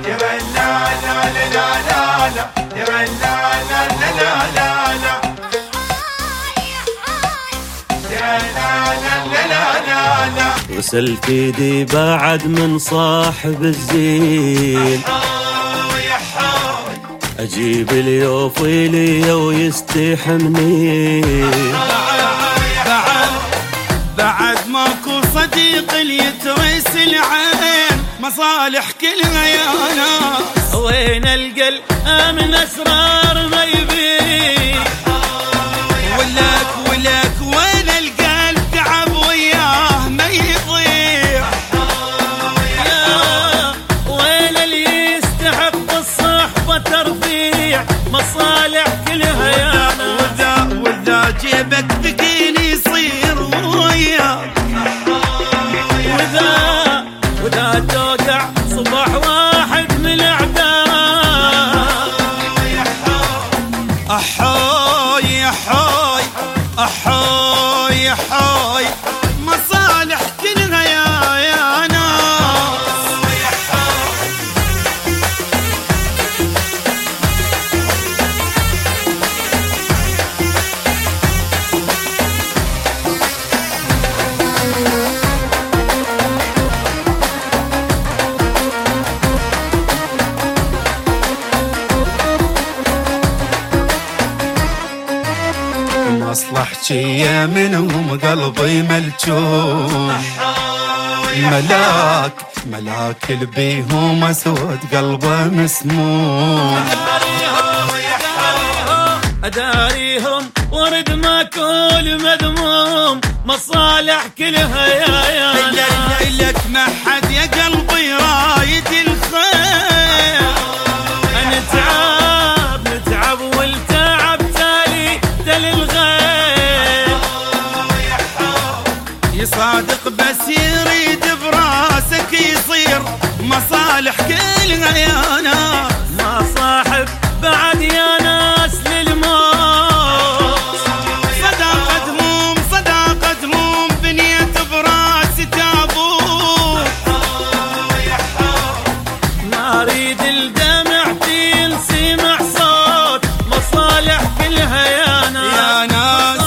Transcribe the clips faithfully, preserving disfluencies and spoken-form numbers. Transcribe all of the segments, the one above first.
يا لا لا لا لا لا يا لا لا لا لا لا لا يا لا لا لا لا لا. غسلت ايدي بعد من صاحب الزين، اجيب اليوفي لي ويستحمني. بعد بعد ماكو صديق يترس العين، مصالح كلها يا ناس. وين القلب من اسرار ما يبين، ولك ولك وين القلب تعب وياه ما يضيع. وين اللي يستحق الصحبة ترفيع، مصالح كلها يا ناس. وذا وذا جيبك ثقيل يصير وياك، وذا وذا توقع صباح واحد من الاعداء. احاي احاي احاي احاي، مصالح كلها يا يا ناس. مصلحتي منهم قلبي ملجون، ملاك ملاك البيهم اسود قلبه مسموم. اداريهم ورد ماكول مذموم، مصالح كلها يا يا ناس. لك ما حد يا قلبي رايد الخير. نتعب نتعب والتعب تالي تل الغير. يصادق بس يريد براسك يصير، مصالح كلها يا ناس. ما صاحب بعد يا ناس للموت. صداقتهم صداقتهم بنيت براس تابوت. ما اريد الدمع تنسمع صوت، مصالح كلها يا ناس. يا ناس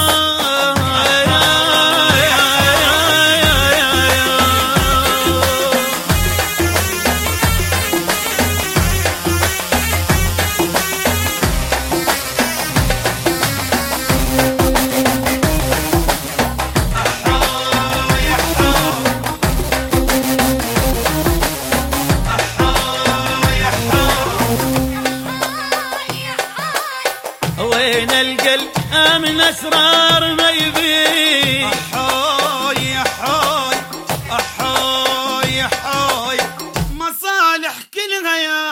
وين القلب من اسرار ما يبين. احاي احاي احاي احاي، مصالح كلها يا